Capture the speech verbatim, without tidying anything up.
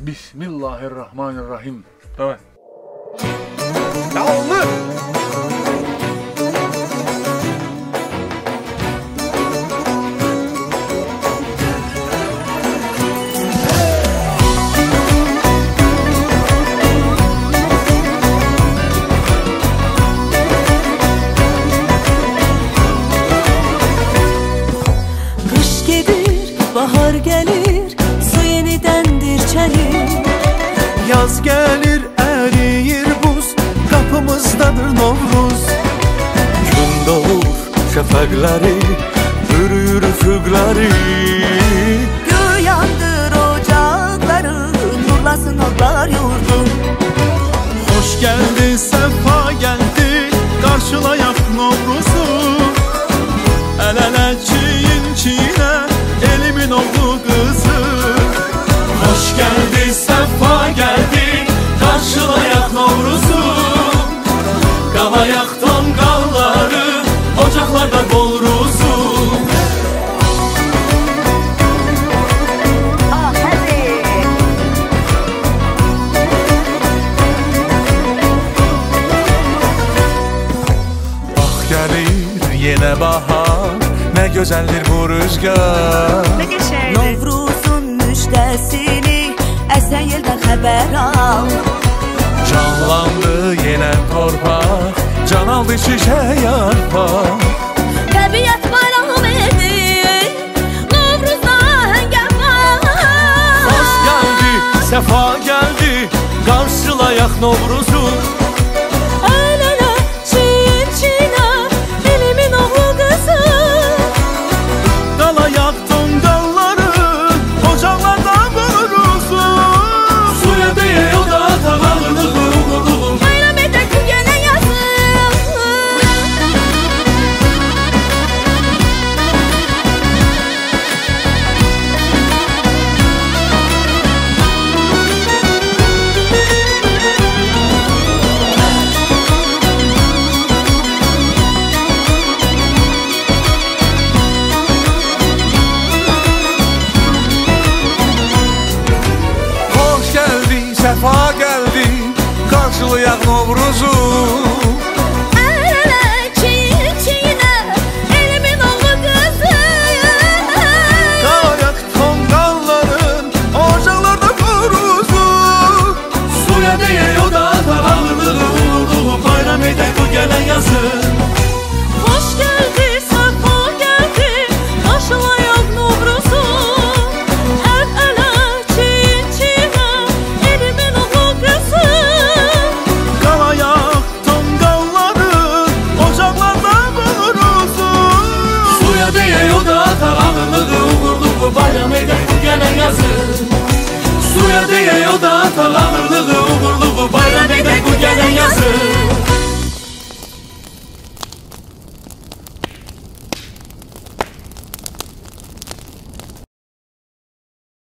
Bismillahirrahmanirrahim. Давай. Davullu. Kış gelir, bahar gelir, su yenidendir çelir. Yaz gelir, eriyir buz, kapımızdadır Novruz. Gün doğur, şefakları, bürür üfüqləri. Gör yandır ocakları, nurlasın otlar yurdum. Hoş geldi, sefa geldi, karşılayak Novruz'u. El ele çiyin çiğne, elimin oğlu kızı. Hoş geldi, sefa geldi, karşılayak Novruz'u. Qalayak tonqalları, ocaqlarda bol ruzu. Ah, hadi. Bax gəlir yenə bahar, nə gözəldir bu rüzgar. Novruzun müjdəsini əsən yeldən xəbər al. Canlandı yenə torpaq, can aldı şişə yarpaq. Təbiət bayram edir, Novruzda həngəm var. Xoş gəldi, səfa gəldi, qarşılayaq Novruzu. El ele, çiyin çiğne, elimin oğlu kızı. Qalayak tonqalları, ocaqlarda buruzu. Suya deyə o da tavalını qurğuluğum. Bayram edək bu yenə yazım. Xoş gəldi, səfa gəldi, qarşılayaq Novruzu. El ele, çiyin çiğne, elimin oğlu kızı. Qalayak tonqalların, ocaqlarda buruzu. Suya deyə o da tavalını qurğuluğum. Bayram edək bu gələn yazı.